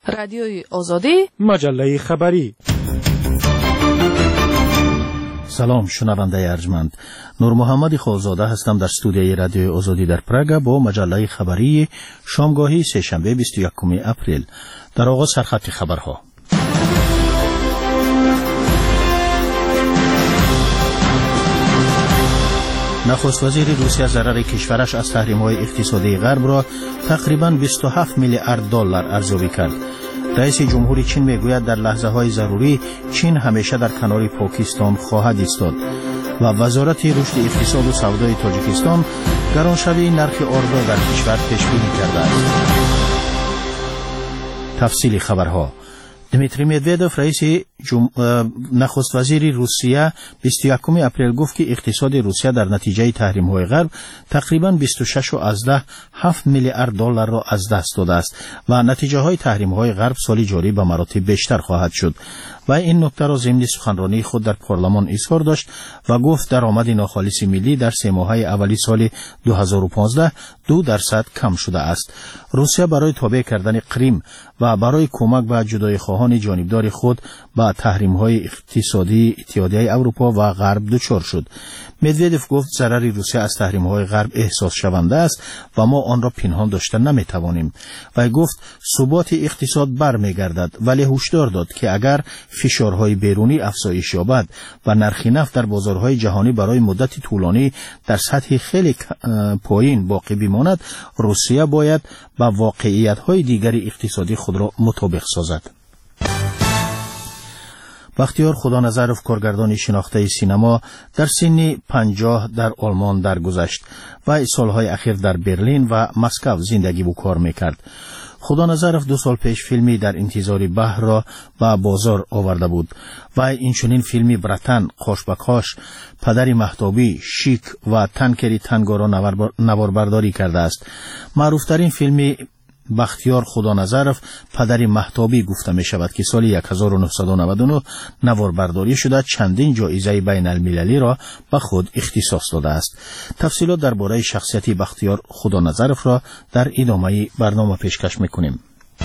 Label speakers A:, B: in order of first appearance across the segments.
A: رادیوی آزادی،
B: مجله خبری.
C: سلام شنونده ارجمند، نور محمد خوزاده هستم در استودیوی رادیوی آزادی در پراگ با مجله خبری شامگاهی سه‌شنبه 21 اپریل. در آغاز سرخط خبرها. نخست وزیر روسیه ضرر کشورش از تحریم‌های اقتصادی غرب را تقریباً 27 میلیارد دلار ارزیابی کرد. رئیس جمهوری چین میگوید در لحظه‌های ضروری چین همیشه در کنار پاکستان خواهد ایستاد و وزارت رشد اقتصاد و سودای تاجیکستان گرانشوی نرخ ارز را در کشور پیش بینی کرده است. تفصیل خبرها. دمیتری مدودوف رئیس نخست وزیر روسیه 21 اپریل گفت که اقتصاد روسیه در نتیجه تحریم‌های غرب تقریباً 26.7 میلیارد دلار را از دست داده است و نتیجه‌های تحریم‌های غرب سال جاری به مراتب بیشتر خواهد شد. و این نکته را ضمن سخنرانی خود در پارلمان اظهار داشت و گفت درآمد ناخالص ملی در 3 ماهه اولی سال 2015 2% کم شده است. روسیه برای تابع کردن کریم و برای کمک به جدای خواهان جانبدار خود به تحریم‌های اقتصادی اتحادیه اروپا و غرب دچار شد. مدودوف گفت ضرر روسیه از تحریم‌های غرب احساس شونده است و ما آن را پنهان داشته نمی‌توانیم. و گفت ثبات اقتصاد برمیگردد، ولی هشدار داد که اگر فشارهای بیرونی افزایش یابد و نرخ نفت در بازارهای جهانی برای مدت طولانی در سطح خیلی پایین باقی بماند، روسیه باید با واقعیت‌های دیگر اقتصادی خود را مطابق سازد. بختیار خدانظرف کارگردان شناخته سینما در سن 50 در آلمان درگذشت و سالهای اخیر در برلین و مسکو زندگی و کار میکرد. خدانظرف 2 سال پیش فیلمی در انتظار بحر را به بازار آورده بود و اینچنین فیلمی برتن، قاش به قاش، پدر مهتابی، شیک و تنکری تنگا را نواربرداری کرده است. معروفترین فیلمی بختیار خدانظرف پدر مهتابی گفته می شود که سال 1999 نواربرداری شده چندین جایزه بین المللی را به خود اختصاص داده است. تفصیلات درباره شخصیت بختیار خدانظرف را در ادامه برنامه پیشکش میکنیم.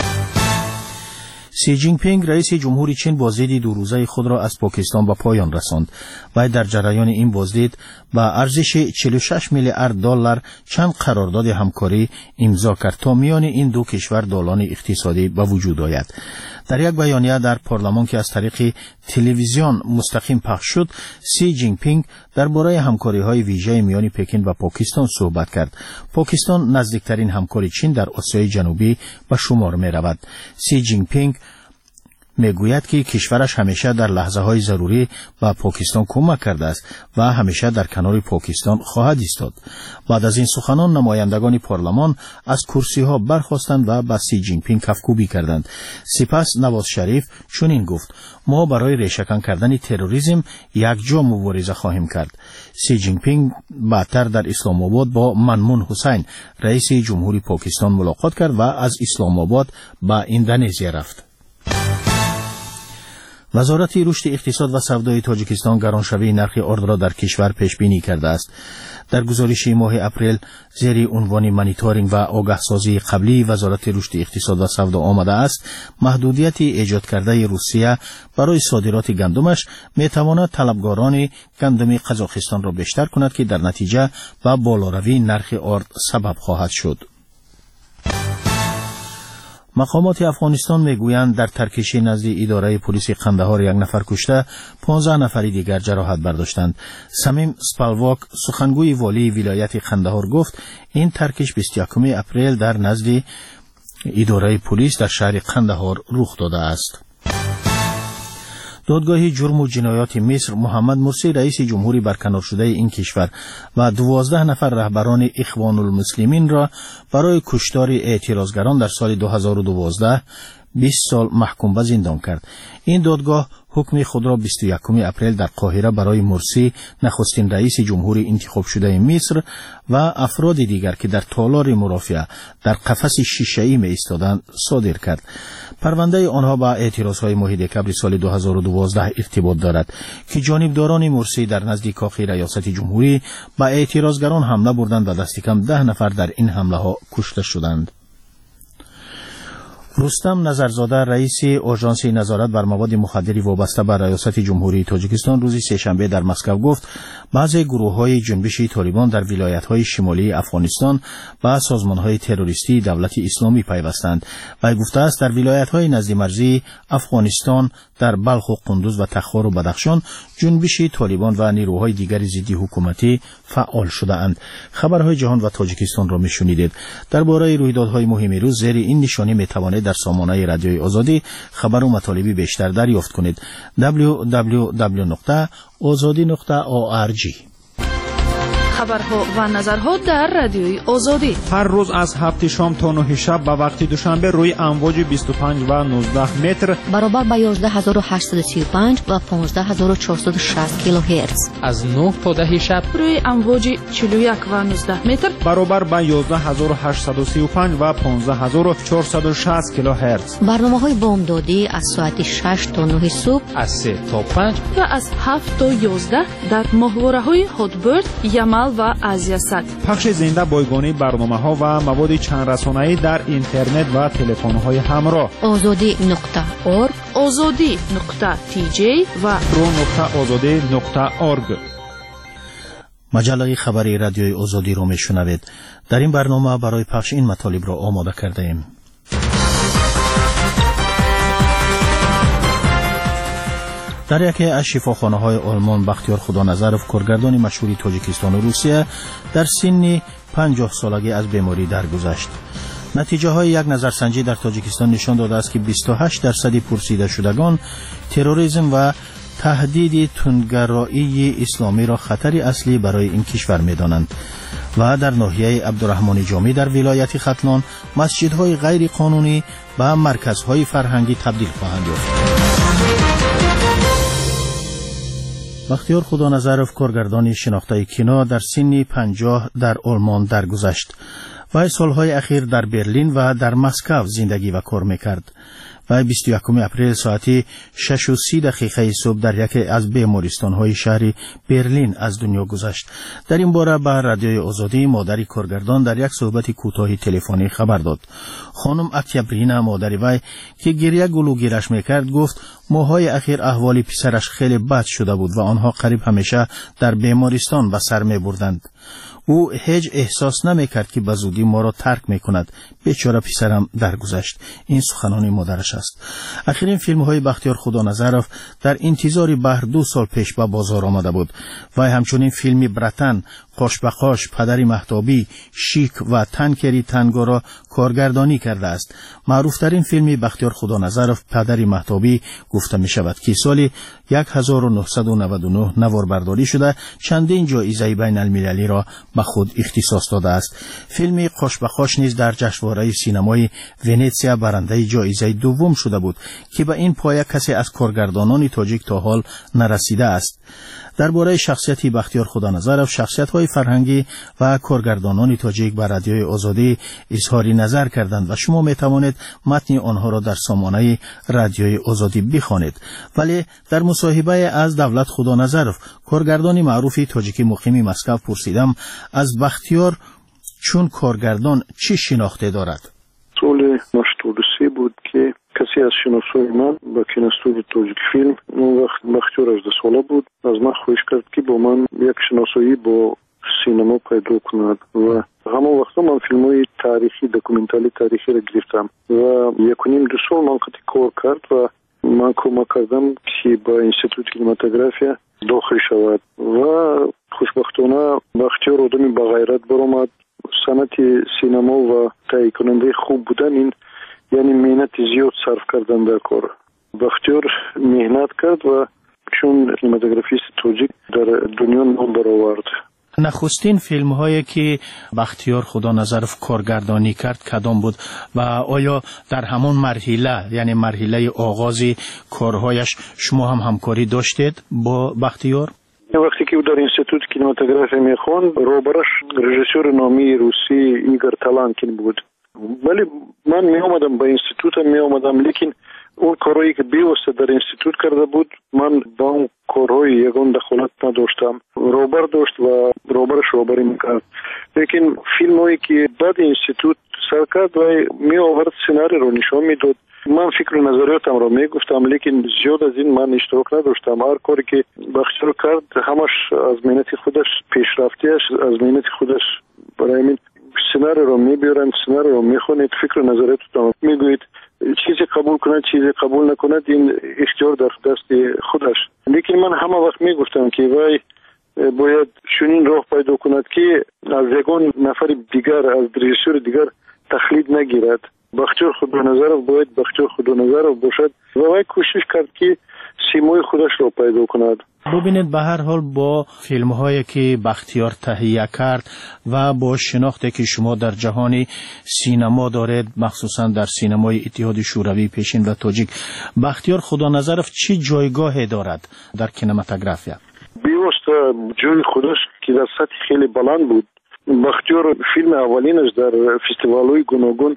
C: سی جین پینگ رئیس جمهوری چین بازدید 2 روزه خود را از پاکستان به پایان رساند و در جریان این بازدید با ارزش 46 میلیارد دلار چند قرارداد همکاری امضا کرد تا میان این دو کشور دالان اقتصادی به وجود آید. در یک بیانیه در پارلمان که از طریق تلویزیون مستقیم پخش شد، سی جین پینگ درباره همکاری‌های ویژه میان پکن و پاکستان صحبت کرد. پاکستان نزدیکترین همکار چین در آسیای جنوبی به شمار می‌رود. سی جین پینگ میگوید که کشورش همیشه در لحظه‌های ضروری به پاکستان کمک کرده است و همیشه در کنار پاکستان خواهد ایستاد. بعد از این سخنان نمایندگان پارلمان از کرسی‌ها برخاستند و به سی جین پینگ کفکوبی کردند. سپس نواز شریف چنین گفت: ما برای ریشه‌کن کردن تروریسم یک جا مبارزه خواهیم کرد. سی جین پینگ بعدتر در اسلام آباد با ممنون حسین رئیس جمهوری پاکستان ملاقات کرد و از اسلام آباد به اندونزیا رفت. وزارت رشد اقتصاد و سودای تاجیکستان گرانشوی نرخ ارز را در کشور پیش بینی کرده است. در گزارش ماه اپریل زیر عنوان مانیتورینگ و آگاهسازی قبلی وزارت رشد اقتصاد و سودا آمده است محدودیت ایجاد کرده روسیه برای صادرات گندمش میتواند طلبکاران گندم قزاقستان را بیشتر کند که در نتیجه به بالاروی نرخ ارز سبب خواهد شد. مقامات افغانستان میگویند در ترکشی نزد اداره پلیس قندهار 1 نفر کشته، 15 نفر دیگر جراحت برداشتند. سمیم سپالواک سخنگوی والی ولایت قندهار گفت این ترکش 21 اپریل در نزد اداره پلیس در شهر قندهار رخ داده است. دادگاه جرم و جنایات مصر محمد مرسی رئیس جمهوری برکنار شده این کشور و 12 نفر رهبران اخوان المسلمین را برای کشتار اعتراضگران در سال 2012 20 سال محکوم به زندان کرد. این دادگاه حکم خود را 21 اپریل در قاهره برای مرسی نخستین رئیس جمهوری انتخاب شده مصر و افراد دیگر که در تالار مرافعه در قفس شیشه‌ای می ایستادند صادر کرد. پرونده آنها با اعتراضهای ماه دکبر سال 2012 ارتباط دارد که جانبداران مرسی در نزد کاخ ریاست جمهوری با اعتراضگران حمله بردند و دست کم 10 نفر در این حمله ها کشته شدند. رستم نظرزاده رئیس آژانس نظارت بر مواد مخدر وابسته به ریاست جمهوری تاجیکستان روز سه‌شنبه در مسکو گفت بعضی گروه‌های جنبش طالبان در ولایت‌های شمالی افغانستان با سازمان‌های تروریستی دولت اسلامی پیوستند و گفته است در ولایت‌های نزد مرزی افغانستان در بلخ و قندوز و تخار و بدخشان جنبش طالبان و نیروهای دیگر ضد حکومتی فعال شده‌اند. خبرهای جهان و تاجیکستان را می‌شنیدید. درباره رویدادهای مهم روز زیر این نشانی می‌توانید در سامانه رادیوی آزادی خبر و مطالب بیشتر دریافت کنید. www.azadi.org.
A: خبرها و نظرها در رادیوی آزادی
B: هر روز از 7 شام تا 9 شب به وقت دوشنبه روی امواج 25 و 19 متر
D: برابر با 11835 و 15460 کیلوهرتز،
E: از 9 تا 10 شب
A: روی امواج 41 و 19 متر
B: برابر با 11835 و 15460 کیلوهرتز.
D: برنامه‌های بامدادی از ساعت 6 تا 9 صبح،
E: از 3 تا 5
A: و از 7 تا 11 در ماهواره‌های هاتبرد، یمل و آزیاسات.
B: پخش زنده بایگانی برنامه‌ها و مواد چند رسانه‌ای در اینترنت و تلفن‌های همراه.
D: azadi.org،
A: azadi.tj و
B: pro.azadi.org.
C: مجله خبری رادیوی آزادی را میشنوید. در این برنامه برای پخش این مطالب را آماده کرده ایم. در یکی از شفاخانه‌های آلمان بختیار خدانظرف کارگردان مشهور تاجیکستان و روسیه در سن 50 سالگی از بیماری درگذشت. نتیجه های یک نظرسنجی در تاجیکستان نشان داده است که 28% پرسیده شدگان تروریسم و تهدید تندگرایی اسلامی را خطری اصلی برای این کشور می‌دانند و در ناحیه عبدالرحمن جامی در ولایت ختلان مسجدهای غیر قانونی به مرکزهای فرهنگی تبدیل خواهند یافت. بختیار خدانظرف کارگردان شناخته کینا در سن 50 در آلمان درگذشت و سالهای اخیر در برلین و در مسکو زندگی و کار میکرد و 21 اپریل ساعت 6:30 صبح در یکی از بیمارستان‌های شهر برلین از دنیا گذشت. در این باره به رادیوی آزادی مادر کارگردان در یک صحبت کوتاه تلفنی خبر داد. خانم اکتبرینا مادر وی که گریه گلوگیرش میکرد گفت ماهای اخیر احوال پسرش خیلی بد شده بود و آنها قریب همیشه در بیمارستان به سر میبردند. او هیچ احساس نمیکرد که به زودی ما را ترک میکند. بیچاره پسرم درگذشت. این سخنان مادرش است. آخرین فیلم های بختیار خدانظرف در انتظار بهر 2 سال پیش به بازار آمده بود و همچنین فیلم برتن، قاش به قاش، پدری مهتابی، شیک و تنکری تنگو را کارگردانی کرده است. معروفترین فیلم بختیار خدانظرف پدری مهتابی گفته می شود که سال 1999 نواربرداری شده چندین جایزه بین المللی را به خود اختصاص داده است. فیلم قاش به قاش نیز در جشنواره سینمای ونیتسیا برنده جایزه دوم شده بود که به این پایه کسی از کارگردانان تاجیک تا حال نرسیده است. درباره شخصیت بختیار خدانظرف شخصیت‌های فرهنگی و کارگردانان تاجیک بر رادیوی آزادی اظهار نظر کردند و شما می‌توانید متن آنها را در سامانه رادیوی آزادی بخوانید. ولی در مصاحبه از دولت خدانظرف کارگردان معروف تاجیکی مقیم مسکو پرسیدم از بختیار چون کارگردان چی شناخته دارد.
F: سال مشتورسی بود که کسی از شناسای من با کینستودیو تاجیک فیلم اون وقت بختیار 18 ساله بود از من خواهش کرد که با من یک شناسایی با سینما پیدا کند و همون وقتا من فیلم های تاریخی دکومنتری تاریخی را گرفتم و 1.5-2 سال من قطعی کار کرد و من کمک کردم که با انستیتوت کینماتوگرافیا داخل شود و خوشبختانه بختیار آدمی با غیرت برآمد. صنعت سینما و تهیه کننده خوب بودن این یعنی مهنت زیاد صرف کردن در کار. بختیار مهنت کرد و چون کینماتوگرافیست تاجیک در دنیا نام برآورد.
C: نخستین فیلم هایی که بختیار خدانظرف کارگردانی کرد کدام بود و آیا در همون مرحله یعنی مرحله آغاز کارهایش شما هم همکاری داشتید با بختیار؟
F: وقتی که او در انستیتوت کینماتوگرافی میخواند روبرش رژیسور نامی روسی ایگور تالانکین بود ولی من می آمدم به انستیتوت می آمدم، لیکن اون کارهایی که بیوسته در انستیتوت کرده بود من با اون کارهای یگان دخالت نداشتم. روبر داشت و روبرش روبری میکرد. لیکن فیلم هایی که بعد انستیتوت سر کرد و می آورد سیناری رو نشان میداد، من فکر و نظریاتم رو میگفتم، لیکن زیاد از این من اشتراک نداشتم. هر کاری که بخشیار کرد همش از مهنت خودش، پیشرفتیش از مهنت خودش. برای همین سیناری رو میبیارن، سیناری رو میخونید، فکر و نظریاتم میگوید، چیزی قبول کند چیزی قبول نکند این اختیار در دست خودش. لیکن من همه وقت میگفتم که وای باید چنین راه پیدا کند که از یگان نفر دیگر، از رژیسور دیگر تقلید نگیرد. بختیار خودنظرов باید بختیار خودنظرов باشد و وای کوشش کرد که سیمای خودش را پیدا کند.
C: ببینید به هر حال با فیلم هایی که بختیار تهیه کرد و با شناختی که شما در جهان سینما دارید، مخصوصا در سینمای اتحاد شوروی پیشین و تاجیک، بختیار خودنظرов چه جایگاهی دارد در کینماتوگرافیا؟
F: بیوسته جای خودش که در سطح خیلی بلند بود. بختیار فیلم اولینش در فستیوال‌های گوناگون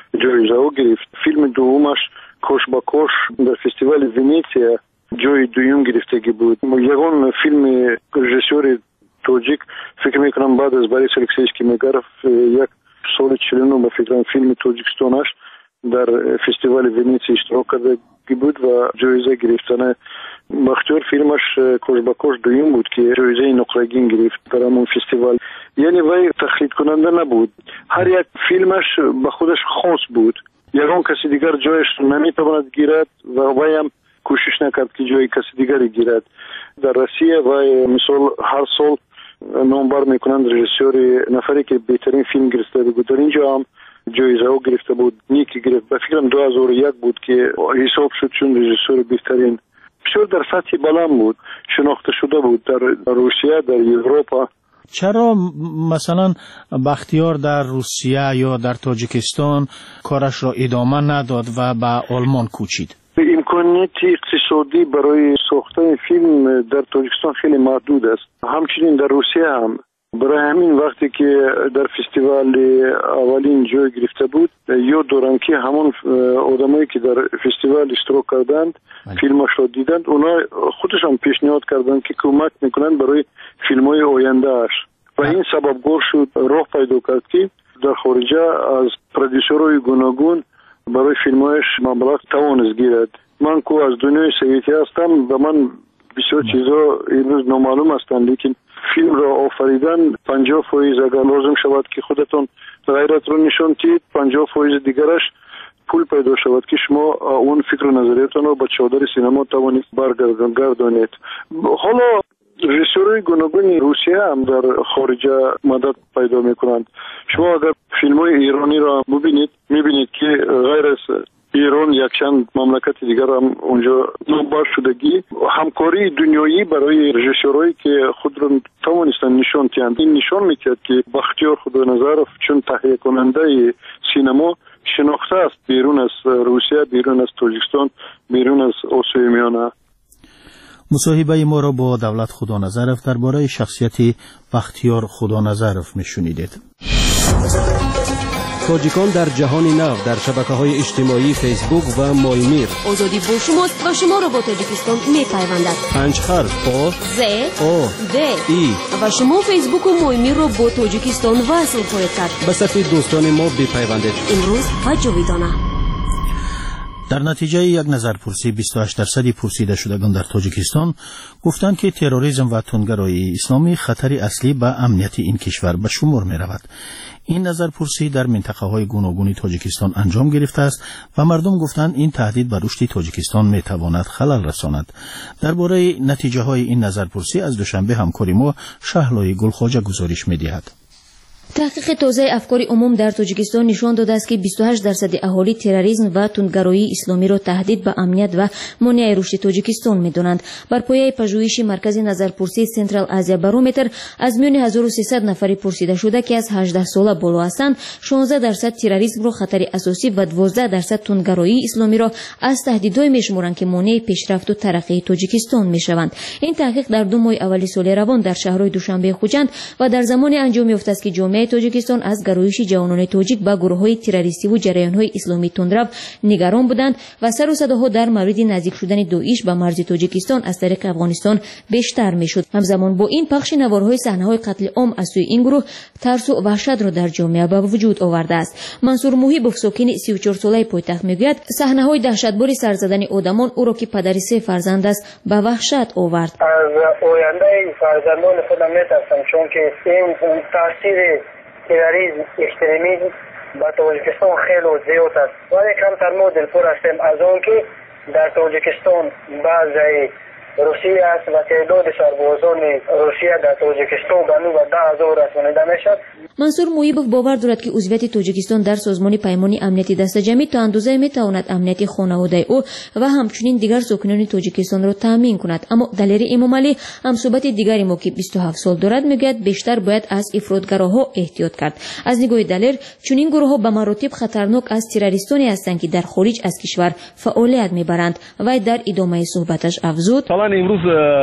F: جایزه گرفت. فیلم دومش کوش با کوش در فستیوال ونیسیا جای دوم گرفتگی بود. یگان فیلم رژیسور تاجیک فکر میکنم بعد از باریس الکسییوسکی مگرف یک سال 49 به فکرم فیلم تاجیکستانش در فستیوال ونیسیا اشتراک کرده بود و جایزه گرفتن. بختیار فیلمش کوش با کوش دوم بود که جایزه نقره‌گین گرفت در همون فستیوال. یعنی وای تقلید کننده نبود، هر یک فیلمش به خودش خاص بود. یگان کسی دیگر جایش نمیتواند گیرد و وای هم کوشش نکرد که جای کسی دیگری گیرد. در روسیه وای مثال هر سال نامبر میکنند رژیسور نفری که بهترین فیلم گرفته بود. در اینجا هم جایزه او گرفته بود، نیکی گرفت. به فکرم 2001 بود که حساب شد چون رژیسور بهترین. بسیار در سطح بلند بود، شناخته شده بود در روسیه، در اروپا.
C: چرا مثلا بختیار در روسیه یا در تاجیکستان کارش را ادامه نداد و به آلمان کوچید؟
F: امکانات اقتصادی برای ساختن فیلم در تاجیکستان خیلی محدود است. همچنین در روسیه هم. برای همین وقتی که در فستیوال اولین جای گرفته بود، یاد دارم که همون آدمایی که در فستیوال اشتراک کردند فیلمش را دیدند، اونا خودشان پیشنهاد کردند که کمک میکنند برای فیلم‌های آینده اش و این سببگار شد راه پیدا کرد که در خارجه از پرودیوسرهای گوناگون برای فیلم‌هایش مبلغ توانست گیرد. من که از دنیای سویتی هستم و من بسیار چیزا امروز نامعلوم هستند، لیکن فیلم را آفریدن 50% اگر لازم شود که خودتون غیرت رو نشان دهید، 50% دیگرش پول پیدا شود که شما اون فکر و نظریتون رو با چادر سینما توانید برگردانید. حالا رژیسورهای گوناگون روسیه هم در خارجه مدد پیدا میکنند. شما اگر فیلم‌های ایرانی را میبینید که غیر از ایران یک چند مملکت دیگر هم اونجا نامبر شدگی، همکاری دنیایی برای رژیسورایی که خود را توانستن نشان دهند. این نشان می‌دهد که بختیار خودنظرov چون تهیه کننده سینما شناخته است بیرون از روسیه، بیرون از تاجیکستان، بیرون از آسیای میانه.
C: مصاحبه ما را با دولت خودنظرov درباره شخصیت بختیار خودنظرov میشنیدید.
G: تاجیکان در جهان نو در شبکه‌های اجتماعی فیسبوک و مایمیر.
H: آزادی با شماست و شما را با تاجیکستان می‌پیوندد.
G: 5 حرف آ
H: ز
G: او
H: د
G: ای
H: و شما فیسبوک و مایمیر را با تاجیکستان وصل خواهید کرد.
G: به صف دوستان ما بپیوندید.
H: امروز و جاویدانه.
C: در نتیجه یک نظرپرسی 28% پرسیده شدگان در تاجیکستان گفتند که تروریسم و تندگرایی اسلامی خطری اصلی به امنیت این کشور به شمار می رود. این نظرپرسی در منطقه های گوناگون تاجیکستان انجام گرفته است و مردم گفتند این تهدید بر رشد تاجیکستان می تواند خلل رساند. درباره نتیجه های این نظرپرسی از دوشنبه همکاری ما شهلای گلخواجه گزارش می دهد.
I: تحقیق تازه افکار عموم در تاجیکستان نشان داده است که 28% اهالی تروریسم و تندگرایی اسلامی را تهدید به امنیت و مانع رشد تاجیکستان می‌دانند. بر پایه پژوهش مرکز نظرپرسی سنترال آسیا بارومتر از میان 1300 نفری پرسیده شده که از 18 ساله بالا هستند، 16% تروریسم را خطر اساسی و 12% تندگرایی اسلامی را از تهدیدهای می‌شمارند که مانع پیشرفت و ترقی تاجیکستان می‌شوند. این تحقیق در 2 ماه اول سال روان در شهرهای دوشنبه خوجند و در زمان انجام یافته است که جامعه رسانه تاجیکستان از گرایش جوانان تاجیک به گروه‌های تروریستی و جریان‌های اسلامی تندرو نگران بودند و سر و صداها در مورد نزدیک شدن داعش به مرز تاجیکستان از طریق افغانستان بیشتر میشد. همزمان با این پخش نوارهای صحنه‌های قتل عام از سوی این گروه ترس و وحشت را در جامعه به وجود آورده است. منصور موهیبوف ساکن 34 ساله پایتخت میگوید صحنه‌های دهشتبار سر زدن آدمان او را که پدری 3 فرزند است به وحشت آورد.
J: از آینده فرزندان خودم میترسم چون که این تاثیر تروریسم اکستریمیسم با تاجیکستان خیلی زیاد است ولی کمتر ما دلپور هستیم از آن که در تاجیکستان بعضی روسیه است و تعداد سربازان روسیه در تاجیکستان به نو 10,000 رسانیده میشد.
I: منصور مویبوف باور دارد که عضویت تاجیکستان در سازمان پیمان امنیتی دست جمعی تا اندازه میتواند امنیت خانواده او و همچنین دیگر ساکنان تاجیکستان را تامین کند. اما دلیر امامعلی همصحبت دیگری ما که 27 سال دارد میگوید بیشتر باید از افراطگراها احتیاط کرد. از نگاه دلیر چنین گروه‌ها به مراتب خطرناک از تروریستانی هستند که در خارج از کشور فعالیت میبرند و در ادامه صحبتش افزود
K: امروز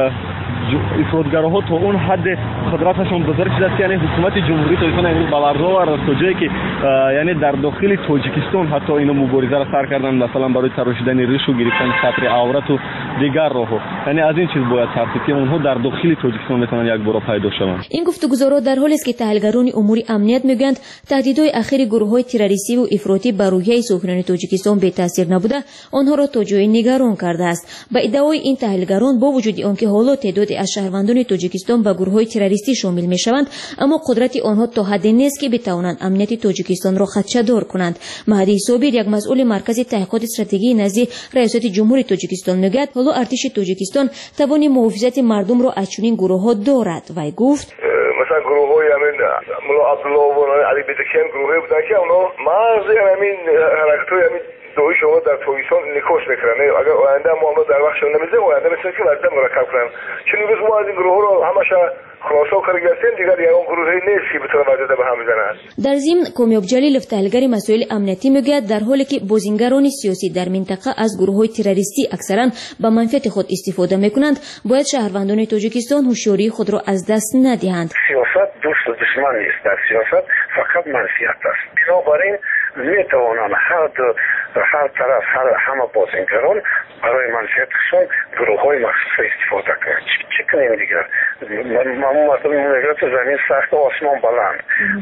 K: افراطگراها تا اون حد قدرتشون بزرگ شده است یعنی حکومت جمهوری تاجیکستان امروز باورزا تا جایی که یعنی در داخل تاجیکستان حتی اینا مبارزه را سر کردن مثلا برای تراشیدن ریش و گرفتن سطر عورت و دیگر راهها یعنی از این چیز باید ترسید که اونها در داخل تاجیکستان میتونن یک بار پیدا شوند. این
I: گفتگوها در حالی است که تحلیلگران امور امنیت میگویند تهدیدهای اخیر گروه‌های تروریستی و افراطی بر روحیه ساکنان تاجیکستان بی تاثیر نبوده آنها را تا جای نگران کرده است. با ادعای این تحلیلگران با وجود آنکه حالا تعداد از شهروندان تاجیکستان به گروه‌های تروریستی شامل میشوند اما قدرت آنها تا حدی نیست که بتوانند امنیت تاجیکستان را خدشه‌دار کنند. مهدی صابر یک مسئول مرکز تحقیقات استراتژی نزد ریاست جمهوری تاجیکستان میگوید حالا ارتش تاجیکستان توان محافظت مردم را از چنین گروه‌ها دارد و گفت
L: مثلا گروه‌های همین ملا عبدالله و علی بدکیان گروهی بودن که اونا مرز همین حرکت‌های همین دوی شما در تاجیکستان نکوش میکنن اگر آینده ما در وقتشون نمیزه آینده مثل که وضع مرکب کنن چون روز ما از این گروه رو همش خلاصا کار گرفتیم دیگر یک اون گروهی نیست که بتونه وضع به هم بزنن.
I: در ضمن کامیاب جلیلوف تحلیلگر مسائل امنیتی میگوید در حالی که بازیگران سیاسی در منطقه از گروه‌های تروریستی اکثرا به منفعت خود استفاده میکنند باید شهروندان تاجیکستان هوشیاری خود را از دست ندهند.
M: سیاست دوست و دشمن نیست، در سیاست فقط منفعت است. بنابراین میتوانند هر طرف همه بازیگران برای منفعتشون گروه‌های مخصوص استفاده کنند. چه کنیم دیگر؟ ما مردم میگوید زمین سخت و آسمان بلند.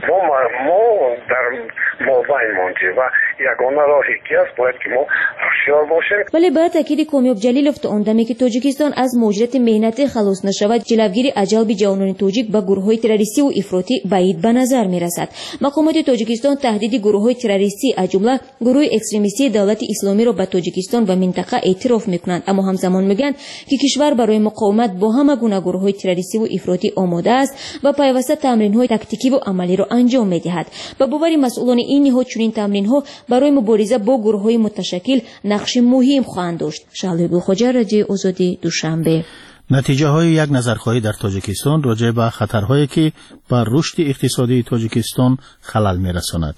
M: ما در مابین ماندیم و یگانه راه یکی است باید که ما هوشیار باشیم.
I: ولی بر تاکید کامیاب جلیلوف تا اندمی که تاجیکستان از مهاجرت مهنتی خلاص نشود جلوگیری جلب جوانان تاجیک به گروه‌های تروریستی و افراطی بعید به نظر میرسد. مقامات تاجیکستان تهدید گروه‌های تروریستی از جمله گروه اکستریمیستی دولت اسلامی را به تاجیکستان و منطقه اعتراف میکنند اما همزمان میگن که کشور برای مقاومت با همه گونه گروه‌های تروریستی و افراطی آماده است و پیوسته تمرین‌های تاکتیکی و عملی را انجام می‌دهد. به باور مسئولان این نهاد چنین تمرین‌ها برای مبارزه با گروه‌های متشکل نقش مهم خواهند داشت. شعله گلخوجه، رادیو آزادی، دوشنبه.
C: نتیجه های یک نظرخواهی در تاجیکستان راجع به خطرهایی که بر رشد اقتصادی تاجیکستان خلل می‌رساند.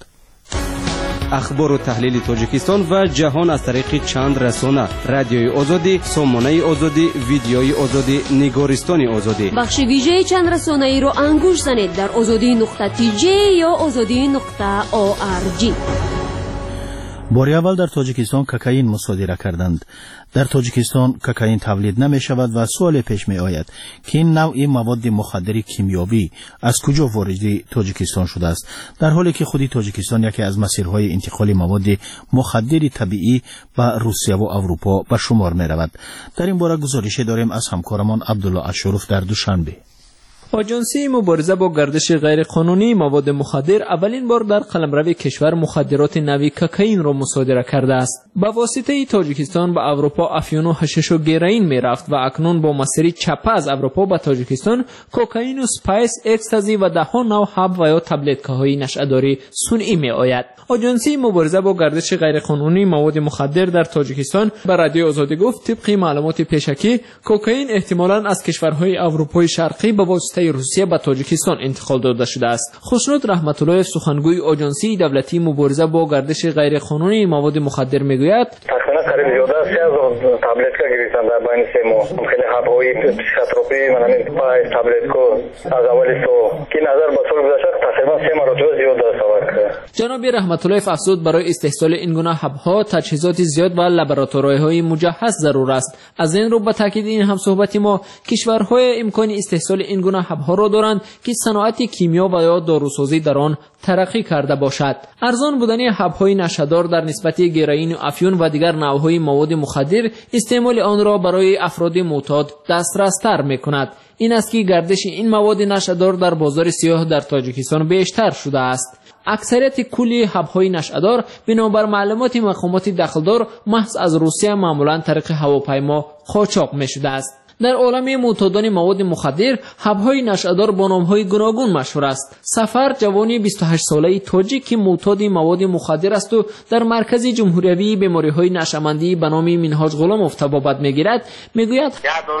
G: اخبار و تحلیل تاجیکستان و جهان از طریق چند رسانه: رادیوی آزادی، سامانه آزادی، ویدیوی آزادی، نگارستان آزادی.
H: بخش ویژه چند رسانه‌ای رو انگوش زنید در azadi.tj یا azadi.org.
C: بار اول در تاجیکستان کوکائین مصادره کردند. در تاجیکستان کوکائین تولید نمی شود و سوال پیش می آید که این نوع مواد مخدر کیمیایی از کجا وارد تاجیکستان شده است، در حالی که خودی تاجیکستان یکی از مسیرهای انتقال مواد مخدر طبیعی به روسیه و اروپا به شمار می رود. در این باره گزارش داریم از همکارمان عبدالله اشرف در دوشنبه.
N: آژانسی مبارزه با گردش غیرقانونی مواد مخدر اولین بار در قلمرو کشور مخدرات نوعی کوکائین را مصادره کرده است. با واسطه تاجیکستان به اروپا افیون و حشیش و گیرین میرفت و اکنون با مسیر چپه از اروپا به تاجیکستان کوکائین و اسپایس، اکستازی و دهها نوع حب و یا تبلتکه‌های نشأه‌داری صنعی می آید. آژانسی مبارزه با گردش غیرقانونی مواد مخدر در تاجیکستان به رادیو آزادی گفت طبق معلومات پیشکی کوکائین احتمالاً از کشورهای اروپای شرقی به واسطه روسیه به تاجیکستان انتقال داده شده است. خوشنود رحمت الله سخنگوی آژانسی دولتی مبارزه با گردش غیرقانونی مواد مخدر میگوید
M: کارخانه
J: خرید زیاده است. 3000 تابلتка گرفتن در بین 3 ماه. خیلی حب‌های پسیکوتراپی من همین 5 تابلتکو از اول سو که نظر به سال گذشته تقریبا 3 مرتبه زیاد است.
N: جناب رحمت الله افزود برای استحصال این گونه حب‌ها تجهیزات زیاد و لابراتوری‌های مجهز ضرور است. از این رو به تاکید این هم صحبت ما کشورهای امکان استحصال این گونه حب‌ها را دارند که صنعت کیمیا و یا داروسازی در آن ترقی کرده باشد. ارزان بودن حب‌های نشه‌دار در نسبت گیرین و افیون و دیگر نوع‌های مواد مخدر استعمال آن را برای افراد معتاد دسترس‌تر می‌کند. این است که گردش این مواد نشه‌دار در بازار سیاه در تاجیکستان بیشتر شده است. اکثریت کلی حب‌های نشه‌دار بنابر معلومات مقامات دخلدار محض از روسیه معمولاً طریق هواپیما قاچاق می‌شده است. در عالم معتادان مواد مخدر حب‌های نشه‌دار با نام‌های گوناگون مشهور است. سفر جوانی 28 ساله تاجیک که معتاد مواد مخدر است و در مرکز جمهوری بیماری‌های نشه‌مندی به نام منهاج غلاموف طبابت می‌گیرد میگوید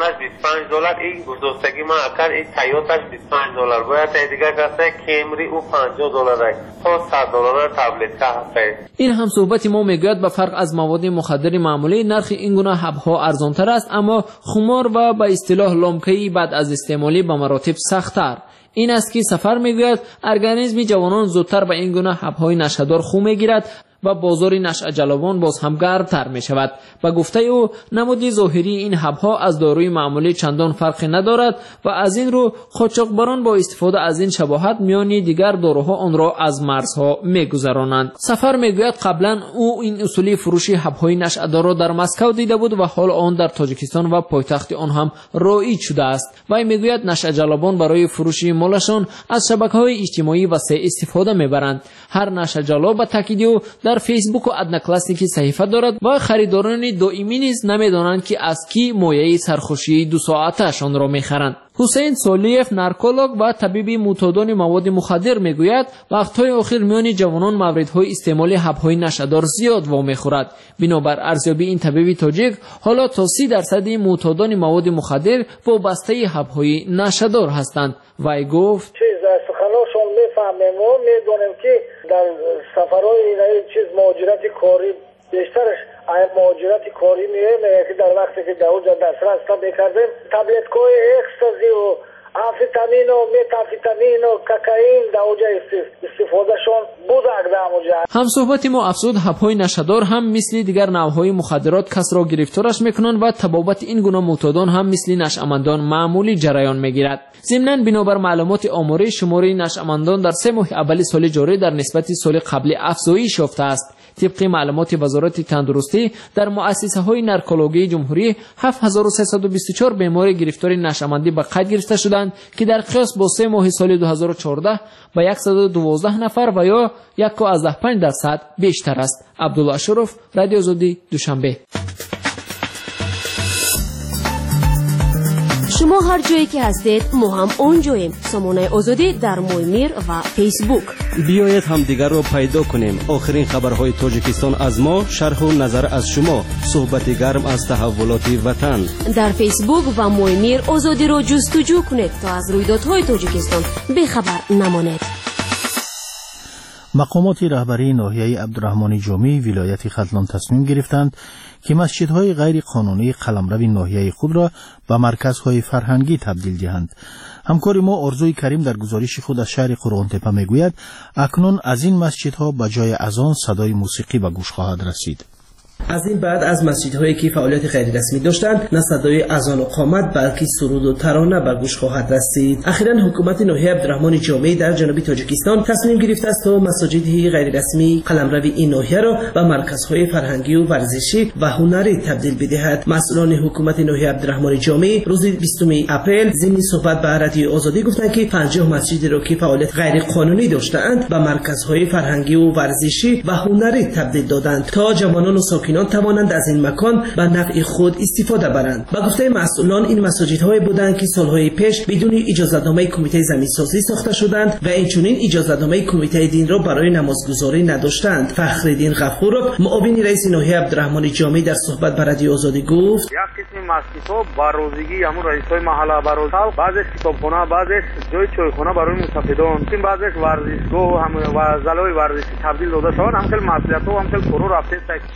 O: $25 این گذشتگی ما اگر این تایوتاش $25 باید دیگر گفته کیمری او $50 تا $100 تابلت هست.
N: این هم صحبت ما میگوید به فرق از مواد مخدر معمولی نرخ این گونه حب‌ها ارزان‌تر است، اما خمار و به اصطلاح لامکه‌ای بعد از استعمالی به مراتب سخت‌تر. این است که سفر میگوید ارگانیسم جوانان زودتر به این گونه حب‌های نشه‌دار خو میگیرد و بازار نشأه جلبان باز هم گرمتر می شود. با گفته او نمود ظاهری این حب‌ها از داروی معمولی چندان فرقی ندارد و از این رو قاچاقبران با استفاده از این شباهت میان دیگر داروها آن را از مرزها میگذرانند. سفر میگوید قبلا او این اصولی فروشی حب‌های نشأه‌دار را در مسکو دیده بود و حال آن در تاجیکستان و پایتخت آن هم رایج شده است. و میگوید نشأه جلبان برای فروش مالشان از شبکه‌های اجتماعی وسیع استفاده میبرند. هر نشأه جلب به تاکید او در فیسبوک و ادناکلاسیک صحیفه دارد و خریداران دائمی نیز نمیدانند که از کی مایه سرخوشی 2 ساعتشان را میخرند. حسین سالیف نارکولوگ و طبیب معتادان مواد مخدر میگوید وقت‌های اخیر میان جوانان موردهای استعمال حب‌های نشه‌دار زیاد وامی خورد. بنابر ارزیابی این طبیب تاجیک حالا تا 30% معتادان مواد مخدر وابسته حب‌های نشه‌دار هستند. وی گفت
J: سخناشون میفهمیم و میدونیم که در سفرهای این چیز مهاجرت کاری بیشترش مهاجرت کاری میه که در وقتی که در دسترس میکردیم تابلت‌های اکستازی و آمفتامین و متامفتامین و کوکائین در اونجا استفادهشون بودن در اونجا.
N: هم صحبت ما افزود حب‌های نشه‌دار هم مثل دیگر نوع‌های مخدرات کس را گرفتارش میکنند و تبابت این گونه معتادان هم مثل نشأمندان معمولی جریان میگیرد. ضمناً بنابر معلومات آماری شماره نشأمندان در 3 ماه اول سال جاری در نسبت سال قبل افزایش یافته است. طبق معلومات وزارت تندرستی در مؤسسه‌های نارکولوژی جمهوری 7324 بیمار گرفتار نشأمندی به قید گرفته شدند که در قیاس با 3 ماه سال 2014 به 112 نفر و یا 1.5% بیشتر است. عبدالله اشرف، رادیو آزادی، دوشنبه.
H: شما هر جایی که هستید ما هم اونجاییم. سامانه آزادی در مویمیر و فیسبوک.
G: بیایید همدیگر را پیدا کنیم. آخرین خبرهای تاجیکستان از ما، شرح و نظر از شما، صحبت گرم از تحولات وطن.
H: در فیسبوک و مویمیر آزادی را جستجو کنید تا از رویدادهای تاجیکستان بخبر نمانید.
C: مقامات رهبری ناحیه عبدالرحمن جامی ولایت ختلان تصمیم گرفتند که مسجدهای غیر قانونی قلمرو ناحیه خود را به مرکزهای فرهنگی تبدیل دهند. همکار ما آرزوی کریم در گزارش خود از شهر قرغن‌تپه میگوید اکنون از این مسجدها به جای اذان صدای موسیقی به گوش خواهد رسید.
P: از این بعد از مسجدهایی که فعالیت غیر رسمی داشتند نه صدای اذان و قامت بلکه سرود و ترانه به گوش خواهد رسید. اخیراً حکومت ناحیه عبدالرحمن جامی در جنوب تاجیکستان تصمیم گرفته است تا مساجد غیر رسمی قلمرو این ناحیه را به مرکزهای فرهنگی و ورزشی و هنری تبدیل بدهد. مسئولان حکومت ناحیه عبدالرحمن جامی روز 20 اپریل ضمن صحبت به رادیو آزادی گفتند که 50 مسجد را که فعالیت غیر قانونی داشتند به مرکزهای فرهنگی و ورزشی و هنری تبدیل دادند تا جوانان و ساکنان توانند از این مکان به نفع خود استفاده برند. با گفته مسئولان این مساجدهای بودند که سالهای پیش بدون اجازه‌نامه کمیته زمین‌سازی ساخته شدند و اینچنین اجازه‌نامه کمیته دین را برای نمازگزاری نداشتند. فخرالدین غفورov معاون رئیس ناحیه عبدالرحمن جامی در صحبت با رادیو آزادی گفت
Q: یک قسم مسجدها با روزگی همون رئیس‌های محله برای بعضی کتابخانه بعضی جای چایخانه برای مسافران این بعضی ورزشگاه هم و زلای ورزشی تبدیل داده شدند. هم خیلی مسئولیت‌ها هم خیلی فرو رفته است.
P: از حکومت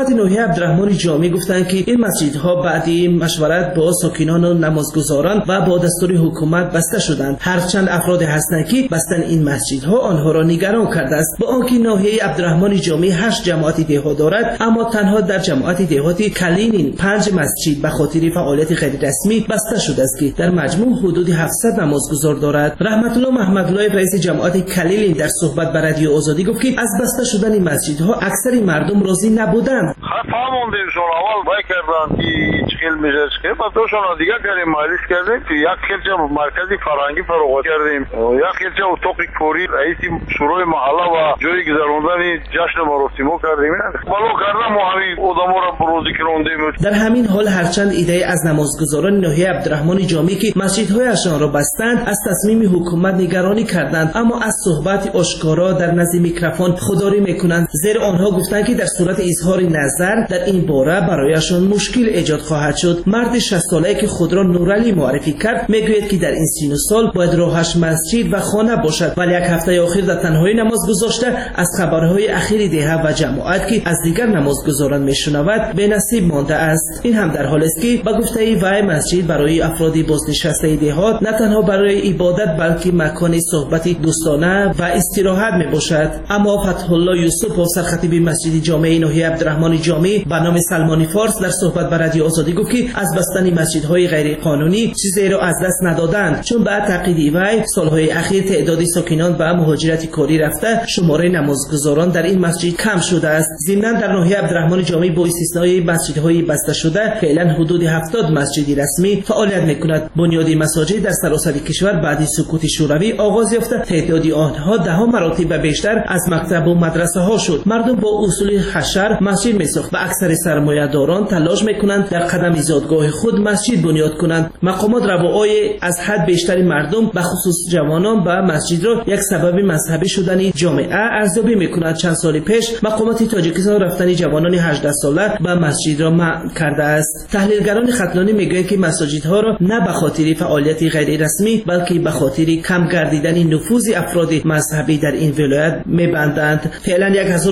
P: حکومت ناحیه عبدالرحمن جامی گفتند که این مسجدها بعدی مشورت با ساکنان و نمازگزاران و با دستور حکومت بسته شدند. هرچند افراد هستند که بستن این مسجدها آنها را نگران کرده است. با آنکه ناحیه عبدالرحمن جامی 8 جماعت دهات دارد، اما تنها در جماعت دهاتی کلینین 5 مسجد به خاطر فعالیت غیر رسمی بسته شده است که در مجموع حدود 700 نمازگزار دارد. رحمت الله محمدلایف رئیس جماعت کلیلین در صحبت با رادیو آزادی گفت که از بسته شدن مسجدها اکثر مردم راضی نبودند.
L: فهموندیمشون اول وای کردن که چخیل میشه که بعدشون دیگه کردیم مجلس کردیم که یک خیلچه مرکزی فرهنگی فراغت کردیم، یک خیلچه اتاق کوری رئیس شورای محله و جای گذراندن جشن مراسمو کردیم. بالا کردم و همین آدما را بروزی کردیم.
P: در همین حال هرچند ایده از نمازگزاران ناحیه عبدالرحمن جامی که مسجدهایشان را بستند از تصمیم حکومت نگرانی کردند، اما از صحبت آشکارا در نزد میکروفون خودداری میکنند، زیرا آنها گفتند که در صورت اظهار نظر در این باره برایشان مشکل ایجاد خواهد شد. مرد 60 ساله که خود را نورعلی معرفی کرد میگوید که در این سن و سال باید راهش مسجد و خانه باشد، ولی یک هفته اخیر در تنهایی نماز گذاشته از خبرهای اخیر ده و جماعت که از دیگر نمازگزاران میشنود به نصیب مانده است. این هم در حالی است که به گفته وی مسجد برای افراد بازنشسته دهات نه تنها برای عبادت بلکه مکان صحبت دوستانه و استراحت می باشد. اما فتح الله یوسف سرخطیب مسجد جامع ناحیه عبدالرحمن جامی به نام سلمانی فارس در صحبت با رادیو آزادی گفت که از بستن مسجدهای غیر قانونی چیزی را از دست ندادند، چون بعد تعقیب وی سالهای اخیر تعداد ساکنان به مهاجرت کاری رفته شماره نمازگزاران در این مسجد کم شده است. ضمن در ناحیه عبدالرحمن جامی با استثنای مسجدهای بسته شده فعلا حدود 70 مسجد رسمی فعالیت میکند. بنیاد مساجد در سراسر کشور بعد سکوت شوروی آغاز یافته، تعداد آنها 10 مراتب بیشتر از مکتب و مدرسه ها شد. مردم با اصول حشر مسجد میساخت و اکثر سرمایه‌داران تلاش میکنند در قدم ایجادگاه خود مسجد بنیاد کنند. مقامات روای از حد بیشتر مردم به خصوص جوانان به مسجد را یک سبب مذهبی شدن جامعه ارزیابی میکنند. چند سال پیش مقامات تاجیکستان رفتن جوانان 18 ساله به مسجد را منع کرده است. تحلیلگران ختلانی میگویند که مساجدها را نه به خاطر فعالیت غیر رسمی بلکه به خاطر کم گردیدن نفوذ افراد مذهبی در این ولایت میبندند. فعلا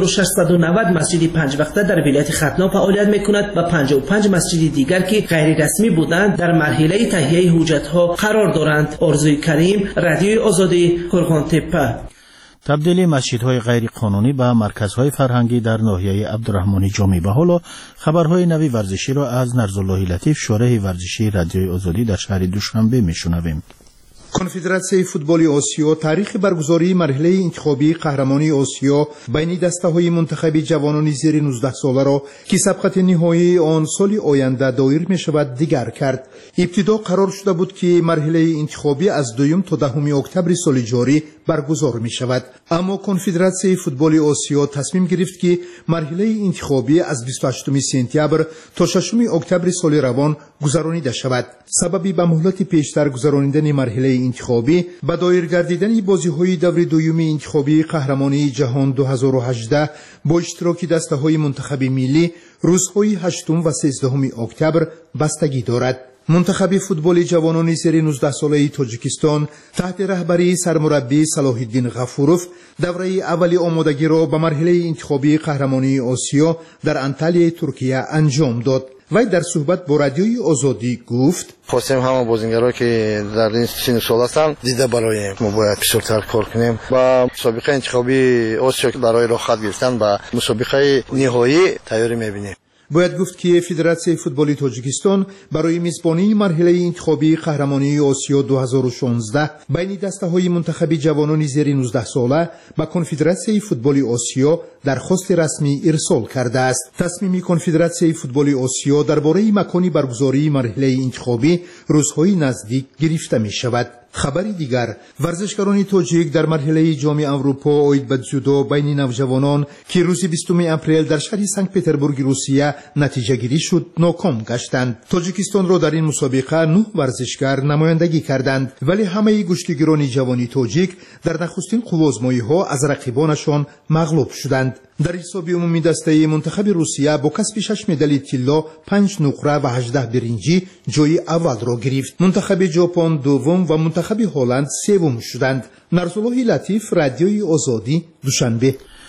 P: 1690 مسجد 5 وقته در ولایت ختلان فعالیت میکند و 55 مسجد دیگر که غیر رسمی بودند در مرحله تهیه حجتها قرار دارند. آرزوی کریم، رادیو آزادی، قرغانتپه.
C: تبدیل مسجدهای غیر قانونی به مرکزهای فرهنگی در ناحیه عبدالرحمن جامی. به حالا خبرهای نوی ورزشی را از نرزالله لطیف، شارح ورزشی رادیو آزادی در شهر دوشنبه میشنویم.
R: کنفدراسیون فوتبال آسیا تاریخ برگزاری مرحله انتخابی قهرمانی آسیا بین دسته‌های منتخب جوانان زیر 19 ساله را که سبقت نهایی آن سال آینده دایر می‌شود دیگر کرد. ابتدا قرار شده بود که مرحله انتخابی از 2 تا 10 اکتبر سال جاری برگزار می‌شود، اما کنفدراسیون فوتبال آسیا تصمیم گرفت که مرحله انتخابی از 28 سپتامبر تا 6 اکتبر سال روان گذرانیده شود. سببی به مهلت پیشتر گذراندن مرحله انتخابی به دایر گردیدن بازی‌های دور دوم انتخابی قهرمانی جهان 2018 با اشتراک دسته‌های منتخب ملی روزهای 8 و 13 اکتبر بستگی دارد. منتخب فوتبال جوانان زیر 19 ساله تاجیکستان تحت رهبری سرمربی صلاح الدین غفوروف دوره اولی آمادگی را به مرحله انتخابی قهرمانی آسیا در انطالیه ترکیه انجام داد. وی در صحبت با رادیوی آزادی گفت:
S: خواستیم همه بازیگرایی که در این سن سال هستند دیده برای ما باید بیشتر کار کنیم و مسابقه انتخابی آسیا برای راه خط گرفتن و مسابقه نهایی تیاری می‌بینیم.
R: باید گفت که فدراسیون فوتبال تاجیکستان برای میزبانی مرحله انتخابی قهرمانی آسیا 2016 بین دسته‌های منتخب جوانان زیر 19 ساله به کنفدراسیون فوتبال آسیا درخواست رسمی ارسال کرده است. تصمیم کنفدراسیون فوتبال آسیا درباره مکان برگزاری مرحله انتخابی روزهای نزدیک گرفته می شود. خبر دیگر، ورزشکاران تاجیک در مرحله جام اروپا عاید به جودو بین نوجوانان که روز 20 اپریل در شهر سنت پترزبورگ روسیه نتیجه گیری شد ناکام گشتند. تاجیکستان را در این مسابقه 9 ورزشکار نمایندگی کردند، ولی همه گشتیگران جوانی تاجیک در نخستین قوازمایی‌ها از رقیبانشان مغلوب شدند. در حساب عمومی دسته منتخب روسیه با کسب 6 مدال طلا، 5 نقره و 18 برنجی جای اول را گرفت. منتخب ژاپن دوم و منتخب هلند سوم شدند. نرزالله لطیف، رادیوی آزادی، دوشنبه.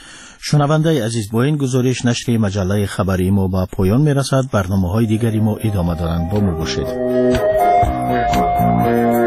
C: شنونده عزیز، با این گزارش نشر مجله خبری ما به پایان میرسد. برنامه‌های دیگری ما ادامه دارند. با ما باشید.